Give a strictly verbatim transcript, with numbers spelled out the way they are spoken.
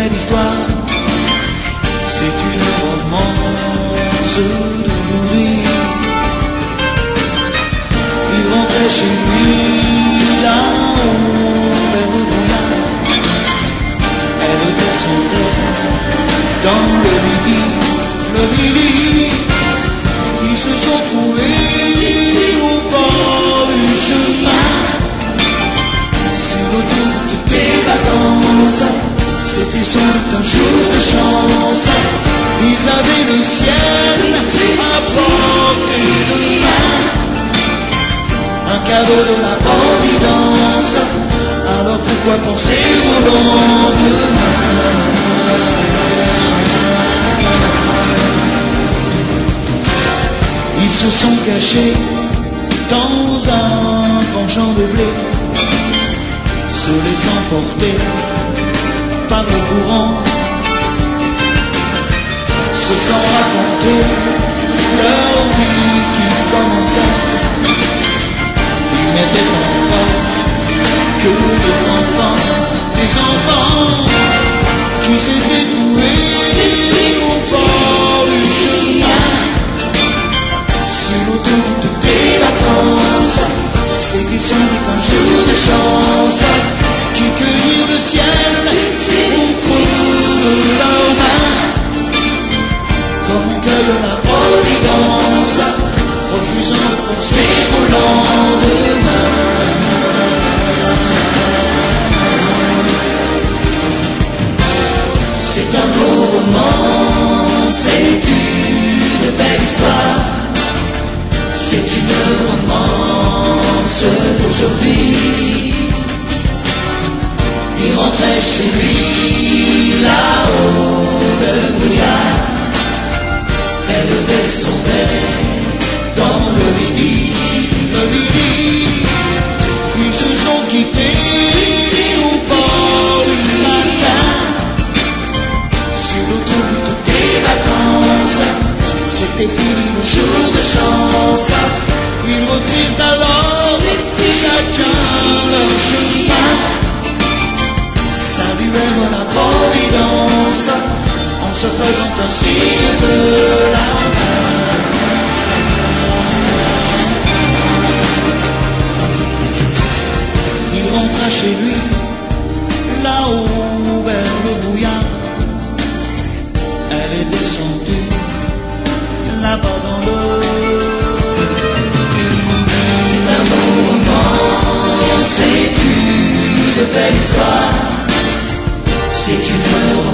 belle histoire. C'est une romance d'aujourd'hui. Il rentrait chez lui là-haut vers le brouillard. Elle descendait dans le midi, le midi. Ils se sont trouvés au bord du chemin. Sur l'autoroute des vacances, c'était sans doute un jour de chance. Ils avaient le ciel à portée de main, un cadeau de la Providence. Alors pourquoi penser au lendemain? Ils se sont cachés dans un grand champ de blé, se laissant porter par le courant, se sont racontés leur vie qui commençait. Ils n'étaient encore que des enfants, des enfants qui s'étaient trouvés au bord du chemin. Sur l'autoroute des vacances, c'était sans doute un jour de chance, qui cueillirent le ciel au creux de leurs mains, comme on cueille la Providence, refusant de penser au lendemain. C'est un beau roman, c'est une belle histoire. C'est une romance d'aujourd'hui. Il rentrait chez lui là-haut vers le brouillard. Elle descendait dans le midi, le midi. Ils se sont quittés au bord du matin, sur l'autoroute des vacances. C'était fini le jour de chance. Ils reprirent alors chacun leur chemin, saluèrent la Providence en se faisant un signe de la main. Il rentra chez lui là-haut vers le brouillard. Elle est descendue là-bas dans le... C'est un beau roman, c'est une belle histoire. C'est une